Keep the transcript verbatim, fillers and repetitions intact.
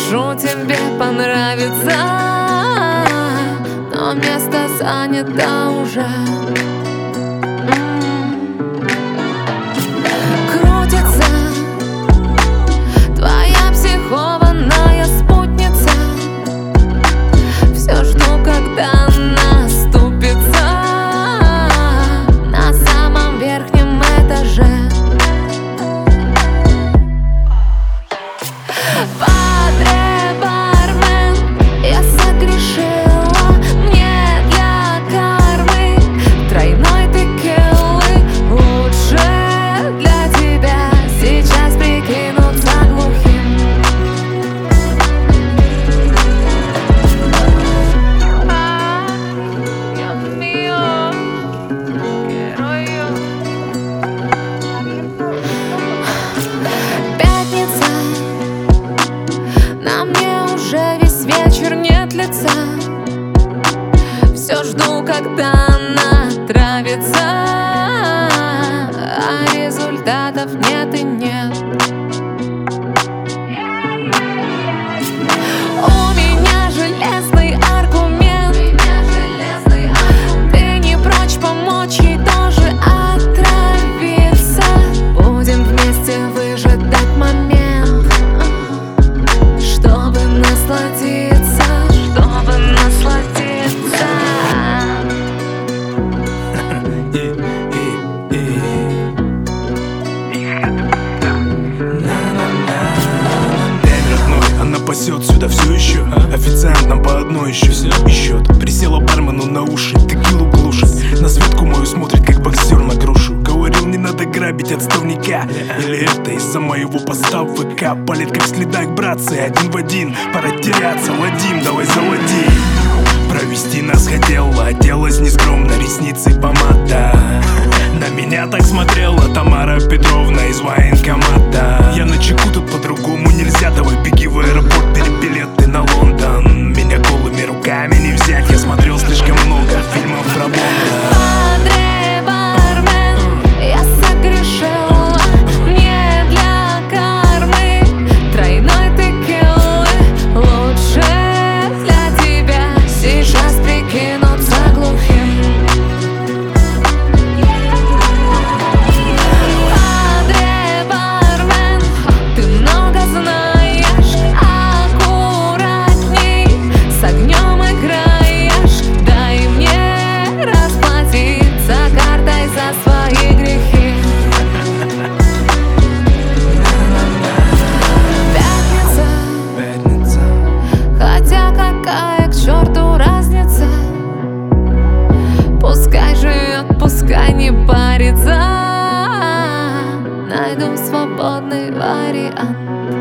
скажу, тебе понравится, но место занято уже. Крутится твоя психованная спутница. Все жду, когда наступится на самом верхнем этаже. Падре, бармен, я согрешила, мне для кармы тройной текилы. Лучше для тебя сейчас прикинуться глухим. Пятница, на мне уже весь вечер нет лица. Все жду, когда она травится, а результатов нет и нет. У меня железный аргумент, ты не прочь помочь ей тоже отравиться. Будем вместе выжидать момент, чтобы насладиться, чтобы насладиться. Эй, родной, она пасет сюда все еще. Официант нам по одной еще и счет. Присела бармену на уши, текилу глушит. На Светку мою смотрит, как боксер на грушу. Говорил, не надо грабить отставника. Или это из-за моего поста в ВК? Палит как в следах, братцы, один в один. Пора теряться, Вадим, давай заводи. Провести нас хотела, оделась нескромно, ресницы помада. На меня так смотрела Тамара Петровна из военкомата. Я на чеку, тут по-другому нельзя. Давай беги в аэропорт, бери билеты на Лондон. Меня голыми руками не взять. Я смотрел слишком много фильмов про Бонда. Падре, бармен, я согрешила, мне для кармы тройной текилы. Лучше для тебя сейчас прикинуться глухим. Падре, бармен, ты много знаешь, аккуратней с огнем играешь. Дай мне расплатиться картой за свои грехи. Пятница, Пятница. хотя какая к черту разница? Пускай живет, пускай не парится. Найду свободный вариант.